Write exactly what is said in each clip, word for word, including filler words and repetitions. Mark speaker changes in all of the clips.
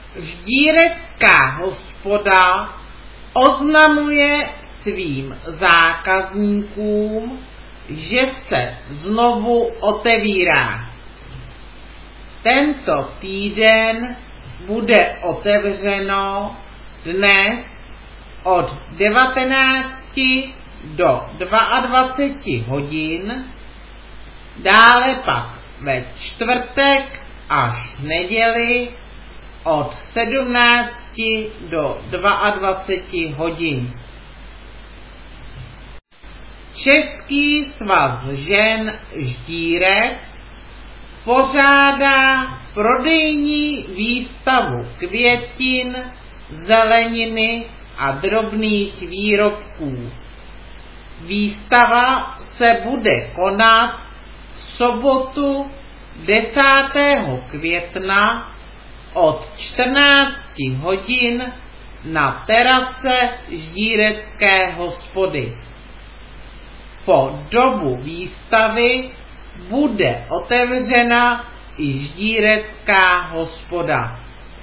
Speaker 1: Ždírecká hospoda oznamuje svým zákazníkům, že se znovu otevírá. Tento týden bude otevřeno dnes od devatenácti do dvaceti dvou hodin, dále pak ve čtvrtek až neděli od sedmnácti do dvaceti dvou hodin. Český svaz žen Ždírec pořádá prodejní výstavu květin, zeleniny a drobných výrobků. Výstava se bude konat v sobotu desátého května od čtrnácti hodin na terase Ždírecké hospody. Po dobu výstavy bude otevřena i Ždírecká hospoda.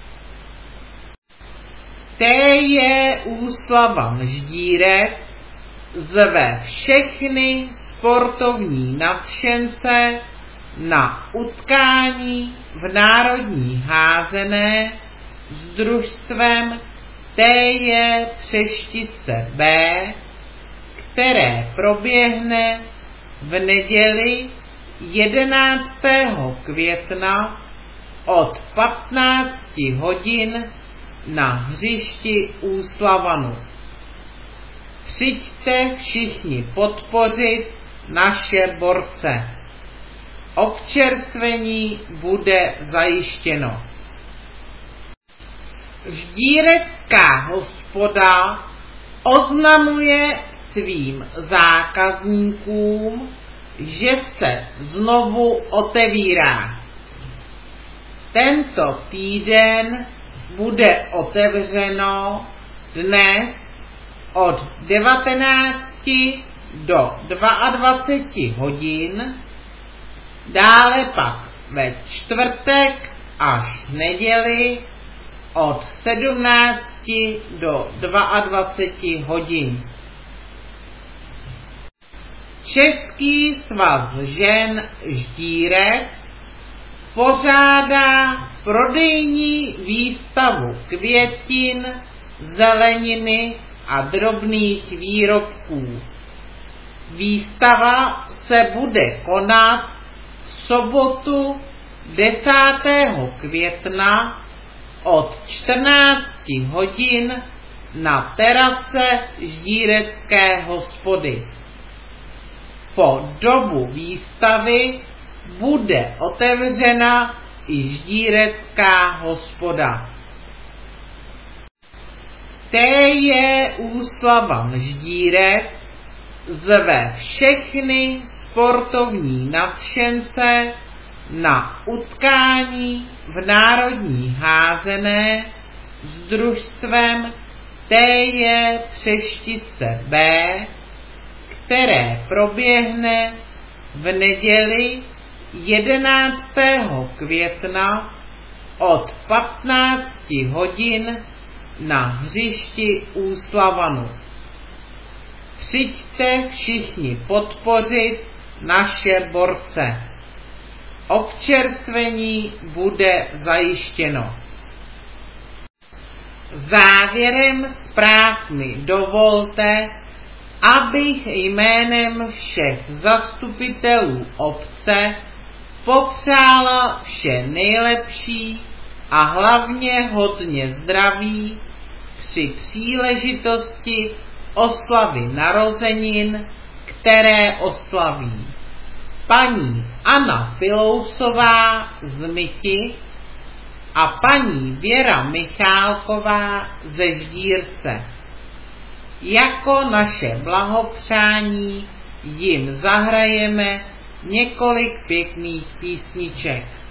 Speaker 1: Té je Úslavan Ždírec zve všechny sportovní nadšence na utkání v národní házené s družstvem T J Přeštice B, které proběhne v neděli jedenáctého května od patnácti hodin na hřišti Úslavanu. Přijďte všichni podpořit naše borce. Občerstvení bude zajištěno. Ždírecká hospoda oznamuje svým zákazníkům, že se znovu otevírá. Tento týden bude otevřeno dnes od devatenácti do dvaceti dvou hodin, dále pak ve čtvrtek až neděli od sedmnácti do dvaceti dvou hodin. Český svaz žen Ždírec pořádá prodejní výstavu květin, zeleniny a drobných výrobků. Výstava se bude konat v sobotu desátého května od čtrnácti hodin na terase Ždírecké hospody. Po dobu výstavy bude otevřena i Ždírecká hospoda. Té je Úslavan Ždírec zve všechny sportovní nadšence na utkání v národní házené s družstvem T J Přeštice B, které proběhne v neděli jedenáctého května od patnácti hodin na hřišti Úslavanu. Přijďte všichni podpořit naše borce. Občerstvení bude zajištěno. Závěrem zpráv mi dovolte, abych jménem všech zastupitelů obce popřála vše nejlepší a hlavně hodně zdraví při příležitosti oslavy narozenin, které oslaví paní Anna Filousová z Myti a paní Věra Michálková ze Ždírce. Jako naše blahopřání jim zahrajeme několik pěkných písniček.